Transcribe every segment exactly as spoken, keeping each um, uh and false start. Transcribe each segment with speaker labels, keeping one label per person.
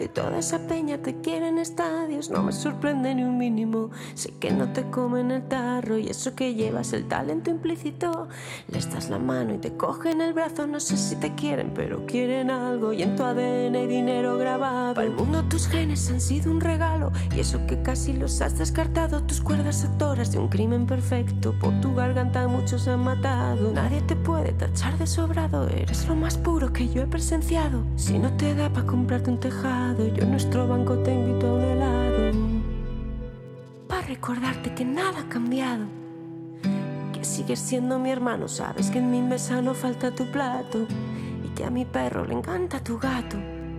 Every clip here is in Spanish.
Speaker 1: toda esa peña te quiere en estadios. No me sorprende ni un mínimo. Sé que no te comen el tarro y eso que llevas el talento implícito. Les das la mano y te cogen el brazo. No sé si te quieren, pero quieren algo. Y en tu A D N hay dinero grabado. Para el mundo tus genes han sido un regalo. Y eso que casi los has descartado. Tus cuerdas actoras de un crimen perfecto. Por tu garganta muchos han matado. Nadie te puede tachar de sobrado. Eres lo más puro que yo he presenciado. Si no te da para comprarte un tejado, yo en nuestro banco te invito a un helado. Para recordarte que nada ha cambiado. Que sigues siendo mi hermano. Sabes que en mi mesa no falta tu plato. Y que a mi perro le encanta tu gato.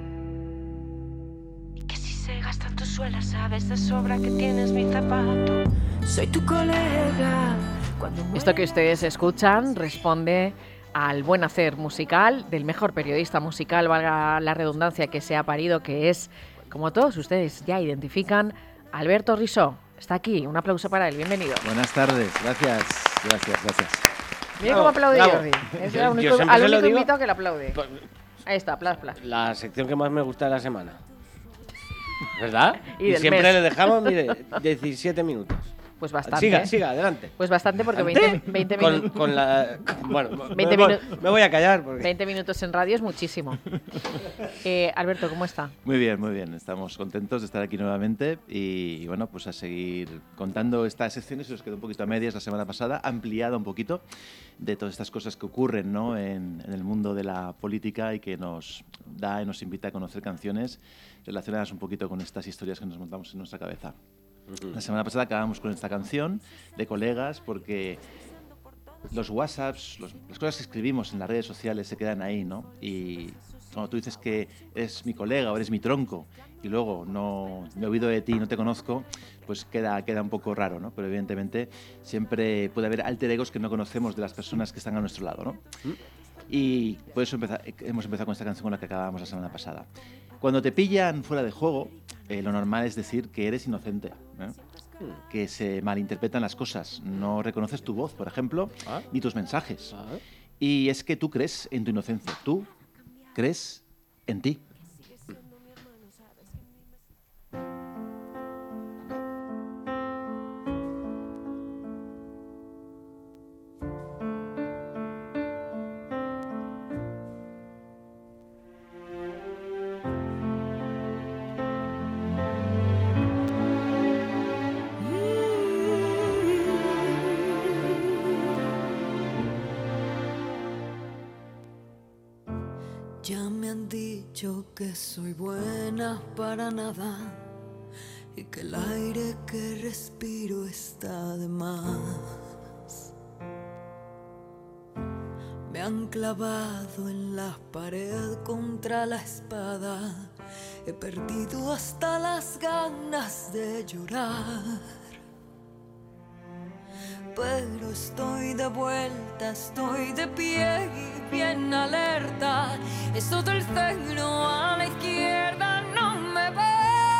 Speaker 1: Y que si se gastan tus suelas, sabes de sobra que tienes mi zapato. Soy tu colega.
Speaker 2: Esto que ustedes escuchan responde al buen hacer musical del mejor periodista musical, valga la redundancia que se ha parido, que es, como todos ustedes ya identifican, Alberto Risó. Está aquí, un aplauso para él, bienvenido.
Speaker 3: Buenas tardes, gracias, gracias, gracias.
Speaker 2: Mira cómo aplaude Jordi. Es el único, al único invitado que le aplaude.
Speaker 4: Pues,
Speaker 2: ahí está, plas, plas.
Speaker 4: La sección que más me gusta de la semana. ¿Verdad?
Speaker 2: Y,
Speaker 4: y
Speaker 2: del
Speaker 4: siempre
Speaker 2: mes.
Speaker 4: le dejamos, mire, diecisiete minutos.
Speaker 2: Pues bastante.
Speaker 4: Siga, siga, adelante.
Speaker 2: Pues bastante porque veinte, veinte minutos.
Speaker 4: Con, con la. Bueno,
Speaker 2: veinte
Speaker 4: me,
Speaker 2: minu-
Speaker 4: me voy a callar. Porque...
Speaker 2: veinte minutos en radio es muchísimo. Eh, Alberto, ¿cómo está?
Speaker 3: Muy bien, muy bien. Estamos contentos de estar aquí nuevamente y, bueno, pues a seguir contando estas secciones. Se nos quedó un poquito a medias la semana pasada, ampliada un poquito de todas estas cosas que ocurren, ¿no?, en, en el mundo de la política y que nos da y nos invita a conocer canciones relacionadas un poquito con estas historias que nos montamos en nuestra cabeza. La semana pasada acabamos con esta canción de colegas porque los WhatsApps, los, las cosas que escribimos en las redes sociales se quedan ahí, ¿no? Y cuando tú dices que eres mi colega o eres mi tronco y luego no me he oído de ti y no te conozco, pues queda, queda un poco raro, ¿no? Pero evidentemente siempre puede haber alter egos que no conocemos de las personas que están a nuestro lado, ¿no? Y por eso empezar, hemos empezado con esta canción con la que acabamos la semana pasada. Cuando te pillan fuera de juego, eh, lo normal es decir que eres inocente, ¿eh? Que se malinterpretan las cosas. No reconoces tu voz, por ejemplo, ¿Ah? ni tus mensajes. ¿Ah? Y es que tú crees en tu inocencia. Tú crees en ti.
Speaker 5: Ya me han dicho que soy buena para nada y que el aire que respiro está de más. Me han clavado en la pared contra la espada. He perdido hasta las ganas de llorar. Pero estoy de vuelta, estoy de pie y bien alerta. Eso del centro a la izquierda no me ve.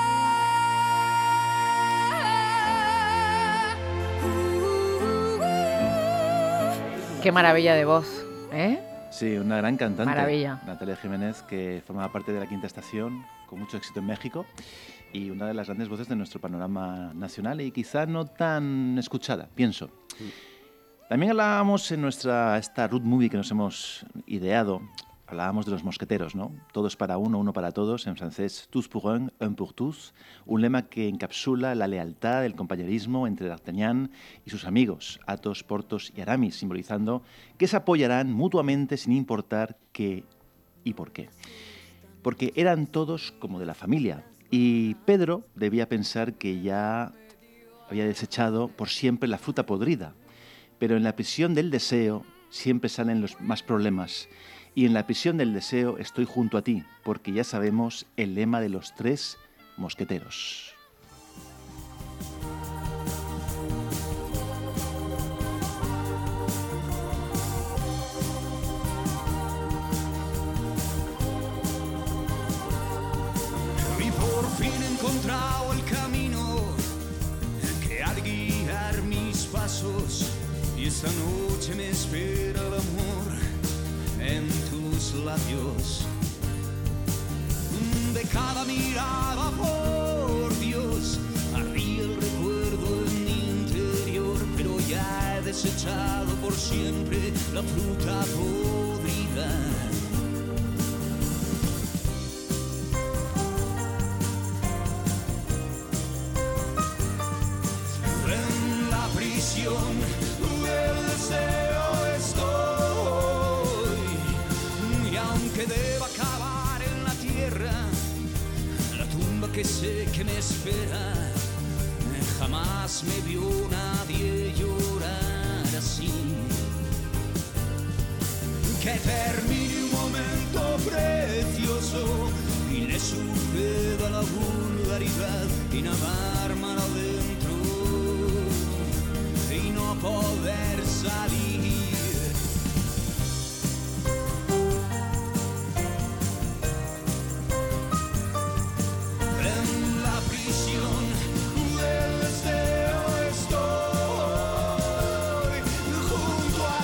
Speaker 5: Uh, uh, uh.
Speaker 2: Qué maravilla de voz, ¿eh?
Speaker 3: Sí, una gran cantante.
Speaker 2: Maravilla.
Speaker 3: Natalia Jiménez, que formaba parte de la Quinta Estación, con mucho éxito en México, y una de las grandes voces de nuestro panorama nacional y quizá no tan escuchada, pienso. También hablábamos en nuestra esta road movie que nos hemos ideado, hablábamos de los mosqueteros, ¿no? Todos para uno, uno para todos, en francés, tous pour un, un pour tous, un lema que encapsula la lealtad, el compañerismo entre D'Artagnan y sus amigos, Athos, Porthos y Aramis, simbolizando que se apoyarán mutuamente sin importar qué y por qué. Porque eran todos como de la familia, y Pedro debía pensar que ya había desechado por siempre la fruta podrida. Pero en la prisión del deseo siempre salen los más problemas. Y en la prisión del deseo estoy junto a ti, porque ya sabemos el lema de los tres mosqueteros.
Speaker 6: Y por fin he encontrado el camino que ha de guiar mis pasos. Y esta noche me espera el amor en tus labios. de cada mirada, por Dios, ardía el recuerdo en mi interior, pero ya he desechado por siempre la fruta podrida. En la prisión del deseo estoy, y aunque deba acabar en la tierra, la tumba que sé que me espera, jamás me vio nadie llorar así. Que termine un momento precioso y le suceda la vulgaridad y nadar mar adentro y no poder salir. En la prisión del deseo estoy junto a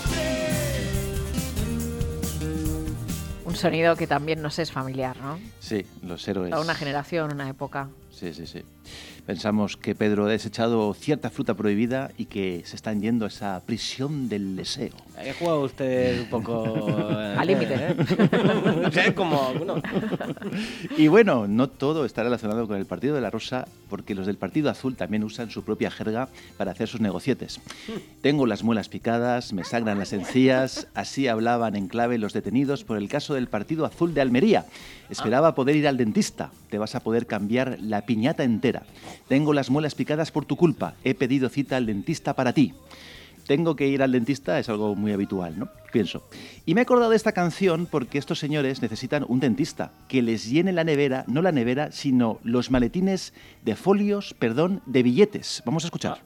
Speaker 6: ti.
Speaker 2: Un sonido que también nos es familiar, ¿no?
Speaker 3: Sí, los héroes.
Speaker 2: A una generación, una época.
Speaker 3: Sí, sí, sí. Pensamos que Pedro ha desechado cierta fruta prohibida y que se están yendo a esa prisión del deseo.
Speaker 4: He jugado usted un poco... eh,
Speaker 2: Al límite.
Speaker 4: ¿eh? No sé, como... Bueno.
Speaker 3: Y bueno, no todo está relacionado con el Partido de la Rosa, porque los del Partido Azul también usan su propia jerga para hacer sus negocietes. Tengo las muelas picadas, me sangran las encías, así hablaban en clave los detenidos por el caso del Partido Azul de Almería. Esperaba poder ir al dentista, te vas a poder cambiar la piñata entera. Tengo las muelas picadas por tu culpa, he pedido cita al dentista para ti. Tengo que ir al dentista, es algo muy habitual, ¿no? Pienso. Y me he acordado de esta canción porque estos señores necesitan un dentista que les llene la nevera, no la nevera, sino los maletines de folios, perdón, de billetes. Vamos a escuchar.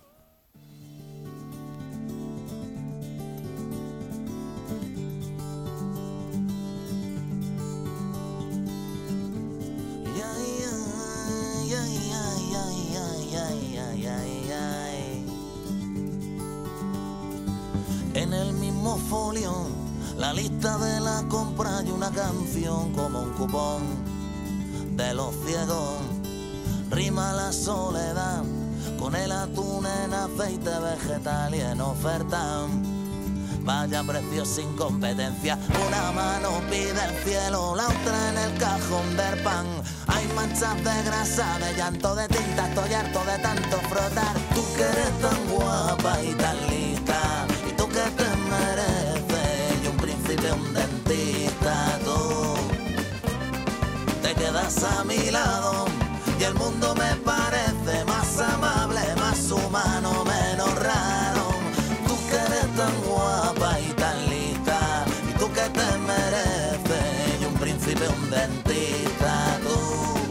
Speaker 7: En el mismo folio, la lista de la compra y una canción como un cupón de los ciegos. Rima la soledad con el atún en aceite vegetal y en oferta. Vaya precio sin competencia, una mano pide el cielo, la otra en el cajón del pan. Hay manchas de grasa, de llanto, de tinta, estoy harto de tanto frotar. Tú que eres tan guapa y tan lista, y tú que te mereces, y un príncipe, un dentista, tú te quedas a mi lado, y el mundo me parece más amable, más humano, menos raro. Tú que eres tan guapa y tan lista, y tú que te mereces, y un príncipe, un dentista, tú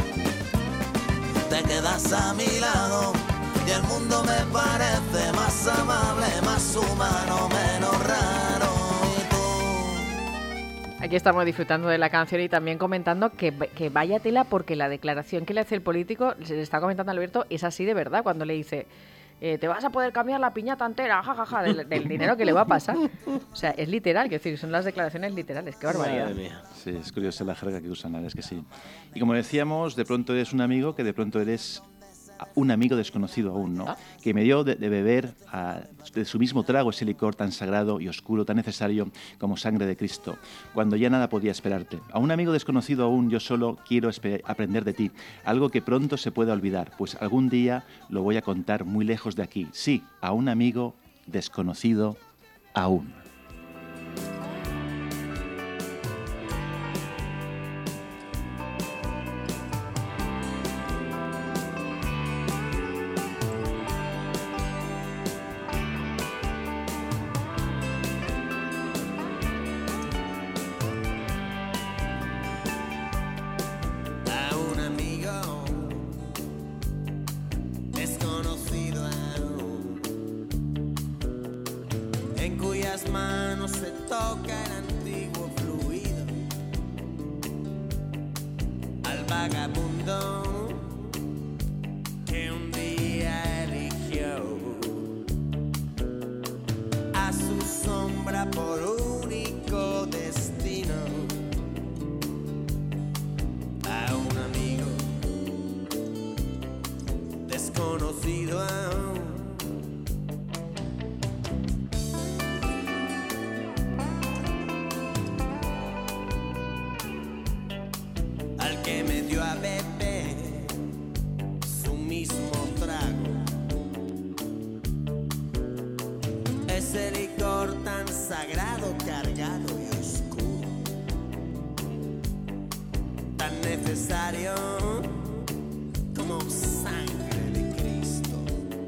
Speaker 7: te quedas a mi lado, y el mundo me parece más amable, más humano, menos raro. Y tú...
Speaker 2: Aquí estamos disfrutando de la canción y también comentando que, que vaya tela, porque la declaración que le hace el político, se le está comentando a Alberto, es así de verdad, cuando le dice... Eh, te vas a poder cambiar la piñata entera, jajaja, ja, ja, del, del dinero que le va a pasar. O sea, es literal, quiero decir, son las declaraciones literales, qué barbaridad.
Speaker 4: Madre mía.
Speaker 3: Sí, es curiosa la jerga que usan, la verdad es que sí. Y como decíamos, de pronto eres un amigo que de pronto eres un amigo desconocido aún, ¿no?
Speaker 2: ¿Ah?
Speaker 3: Que me dio de, de beber a, de su mismo trago ese licor tan sagrado y oscuro, tan necesario como sangre de Cristo, cuando ya nada podía esperarte. A un amigo desconocido aún yo solo quiero aprender de ti, algo que pronto se pueda olvidar, pues algún día lo voy a contar muy lejos de aquí. Sí, a un amigo desconocido aún.
Speaker 7: Manos se toca el antiguo fluido, al vagabundo que un día eligió a su sombra por único destino, a un amigo
Speaker 8: ese licor tan sagrado, cargado y oscuro, tan necesario como sangre de Cristo.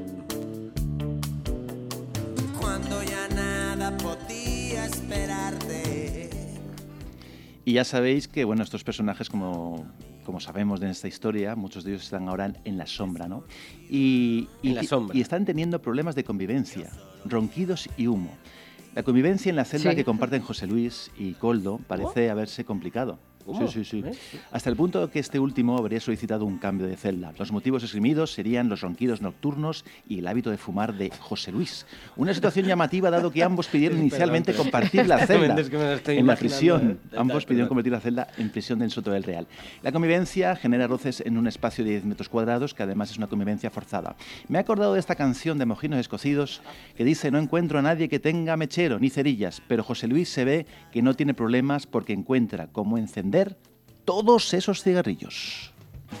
Speaker 8: Cuando ya nada podía esperarte.
Speaker 3: Y ya sabéis que, bueno, estos personajes, como, como sabemos de esta historia, muchos de ellos están ahora en la sombra, ¿no? Y, y,
Speaker 4: En la sombra.
Speaker 3: y están teniendo problemas de convivencia, ronquidos y humo. La convivencia en la celda
Speaker 2: Sí.
Speaker 3: que comparten José Luis y Koldo parece
Speaker 4: ¿Oh?
Speaker 3: haberse complicado.
Speaker 4: ¿Cómo?
Speaker 3: Sí, sí, sí.
Speaker 4: ¿Eh?
Speaker 3: Hasta el punto que este último habría solicitado un cambio de celda. Los motivos esgrimidos serían los ronquidos nocturnos y el hábito de fumar de José Luis. Una situación llamativa dado que ambos pidieron inicialmente
Speaker 4: Perdón,
Speaker 3: compartir la celda
Speaker 4: Es que me lo estoy
Speaker 3: en la
Speaker 4: imaginando,
Speaker 3: prisión.
Speaker 4: eh.
Speaker 3: Ambos pidieron
Speaker 4: Perdón.
Speaker 3: convertir la celda en prisión del Soto del Real. La convivencia genera roces en un espacio de diez metros cuadrados, que además es una convivencia forzada. Me he acordado de esta canción de Mojinos Escocidos que dice: no encuentro a nadie que tenga mechero ni cerillas, pero José Luis se ve que no tiene problemas porque encuentra cómo encender todos esos cigarrillos.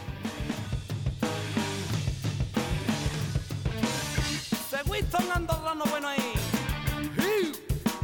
Speaker 6: Seguiste un andorrano bueno ahí. Sí.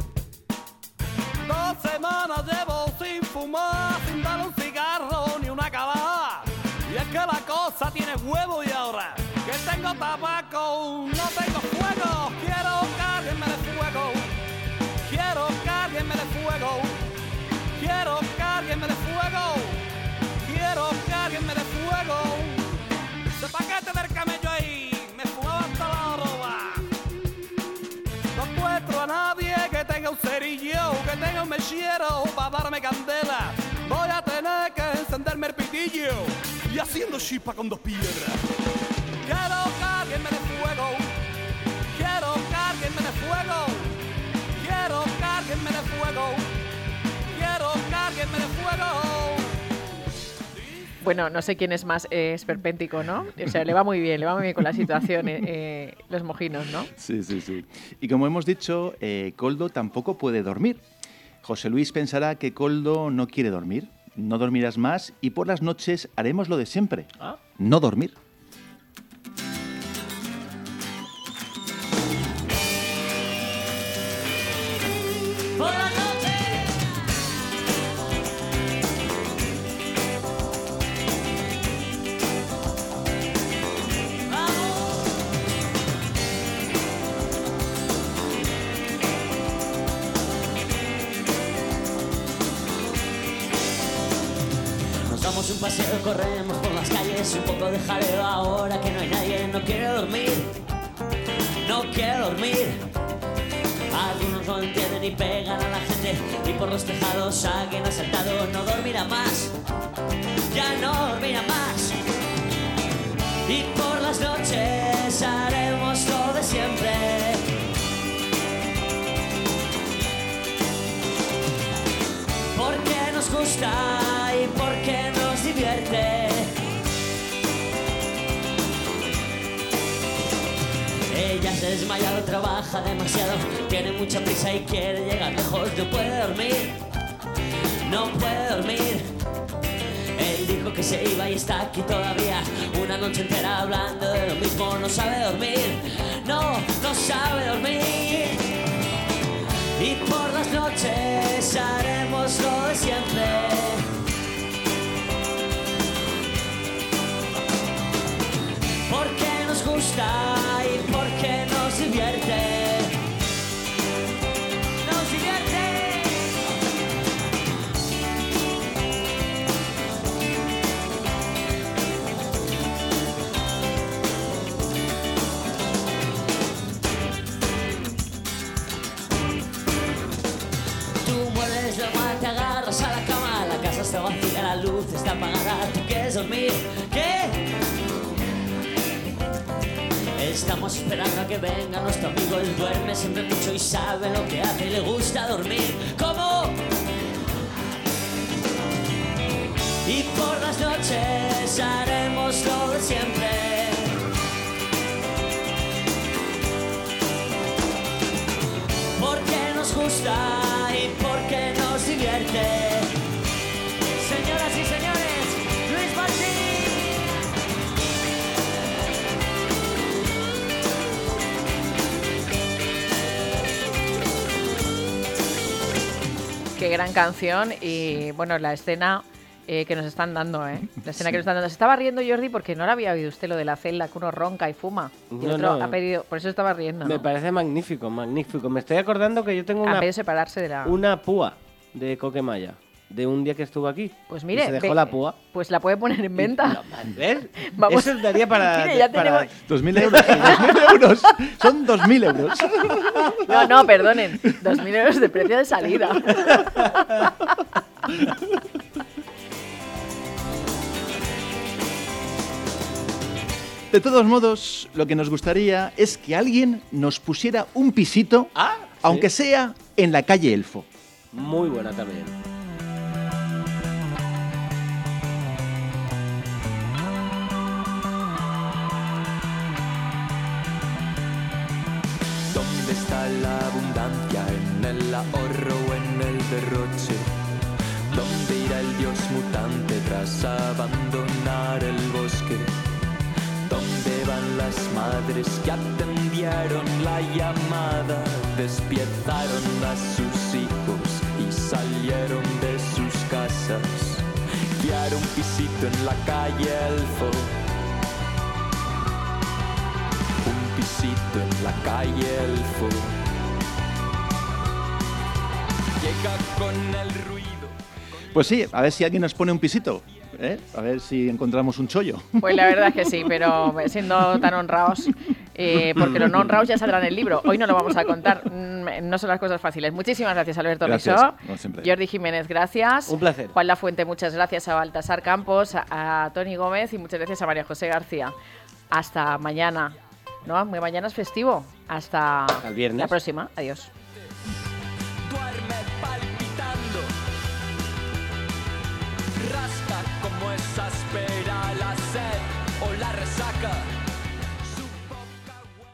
Speaker 6: Dos semanas llevo sin fumar, sin dar un cigarro ni una calada. Y es que la cosa tiene huevo y ahora que tengo tabaco, no tengo fuego. Quiero que alguien me dé fuego. Quiero que alguien me dé fuego. Quiero que alguien me dé fuego. Quiero que alguien me dé fuego. Ese paquete del camello ahí me fumaba hasta la roba. No encuentro a nadie que tenga un cerillo, que tenga un mechero para darme candela. Voy a tener que encenderme el pitillo y haciendo chispa con dos piedras. Quiero que alguien me dé fuego. Quiero que alguien me dé fuego. Quiero que alguien me dé fuego. Quiero que alguien me dé fuego.
Speaker 2: Bueno, no sé quién es más eh, esperpéntico, ¿no? O sea, le va muy bien, le va muy bien con la situación, eh, eh, los mojinos, ¿no?
Speaker 3: Sí, sí, sí. Y como hemos dicho, eh, Koldo tampoco puede dormir. José Luis pensará que Koldo no quiere dormir, no dormirás más y por las noches haremos lo de siempre,
Speaker 4: ¿Ah?
Speaker 3: no dormir.
Speaker 9: Por la noche. Nos damos un paseo, corremos por las calles, un poco de jaleo ahora que no hay nadie, no quiere dormir, no quiere dormir. Algunos no entienden y pegan a la gente y por los tejados alguien ha saltado, no dormirá más, ya no dormirá más. Y por las noches haremos lo de siempre. Porque nos gusta y porque nos divierte. Ella se ha desmayado, trabaja demasiado, tiene mucha prisa y quiere llegar lejos. No puede dormir, no puede dormir. Él dijo que se iba y está aquí todavía, una noche entera hablando de lo mismo. No sabe dormir, no, no sabe dormir. Y por las noches haremos lo de siempre. Porque nos gusta y porque nos divierte. Nos divierte. Tú mueres la mano, te agarras a la cama, la casa está vacía, la luz está apagada, tú quieres dormir, ¿qué? Estamos esperando a que venga nuestro amigo, él duerme siempre mucho y sabe lo que hace y le gusta dormir. ¿Cómo? Y por las noches haremos lo de siempre. Porque nos gusta y porque nos divierte. Señoras y señores, Luis Martín.
Speaker 2: Qué gran canción y bueno, la escena eh, que nos están dando, ¿eh? La escena sí. que nos están dando. Se estaba riendo Jordi porque no le había oído usted lo de la celda, que uno ronca y fuma. Y
Speaker 4: no,
Speaker 2: otro
Speaker 4: no.
Speaker 2: ha pedido, por eso estaba riendo.
Speaker 4: Me
Speaker 2: ¿no?
Speaker 4: parece magnífico, magnífico. Me estoy acordando que yo tengo una,
Speaker 2: a medio separarse de la...
Speaker 4: una púa de Coquemaya. De un día que estuvo aquí.
Speaker 2: Pues mire,
Speaker 4: y se dejó
Speaker 2: ve,
Speaker 4: la púa.
Speaker 2: Pues la puede poner en venta.
Speaker 4: ¿Ves?
Speaker 2: Vamos.
Speaker 4: Eso daría para...
Speaker 2: Mire, ya
Speaker 4: para...
Speaker 2: tenemos...
Speaker 3: Dos mil euros. Dos mil euros. Son dos mil euros.
Speaker 2: No, no, perdonen. Dos mil euros de precio de salida.
Speaker 3: De todos modos, lo que nos gustaría es que alguien nos pusiera un pisito,
Speaker 4: ah,
Speaker 3: aunque
Speaker 4: ¿sí?
Speaker 3: sea en la calle Elfo.
Speaker 4: Muy buena también.
Speaker 6: ¿Dónde está la abundancia? ¿En el ahorro o en el derroche? ¿Dónde irá el dios mutante tras abandonar el bosque? ¿Dónde van las madres que atendieron la llamada? Despiezaron a sus hijos y salieron de sus casas. Quiero un pisito en la calle Elfo. Un pisito en la calle Elfo. Llega con el ruido.
Speaker 3: Pues sí, a ver si alguien nos pone un pisito. ¿Eh? A ver si encontramos un chollo.
Speaker 2: Pues la verdad es que sí, pero siendo tan honrados, eh, porque los no honrados ya saldrán en el libro. Hoy no lo vamos a contar, no son las cosas fáciles. Muchísimas gracias, Alberto
Speaker 3: Gracias,
Speaker 2: Risó.
Speaker 3: como siempre.
Speaker 2: Jordi Jiménez, gracias.
Speaker 4: Un placer.
Speaker 2: Juan Lafuente, muchas gracias. A Baltasar Campos, a, a Tony Gómez y muchas gracias a María José García. Hasta mañana. ¿No? Muy mañana es festivo. Hasta
Speaker 4: el viernes.
Speaker 2: la próxima. Adiós.
Speaker 6: Duerme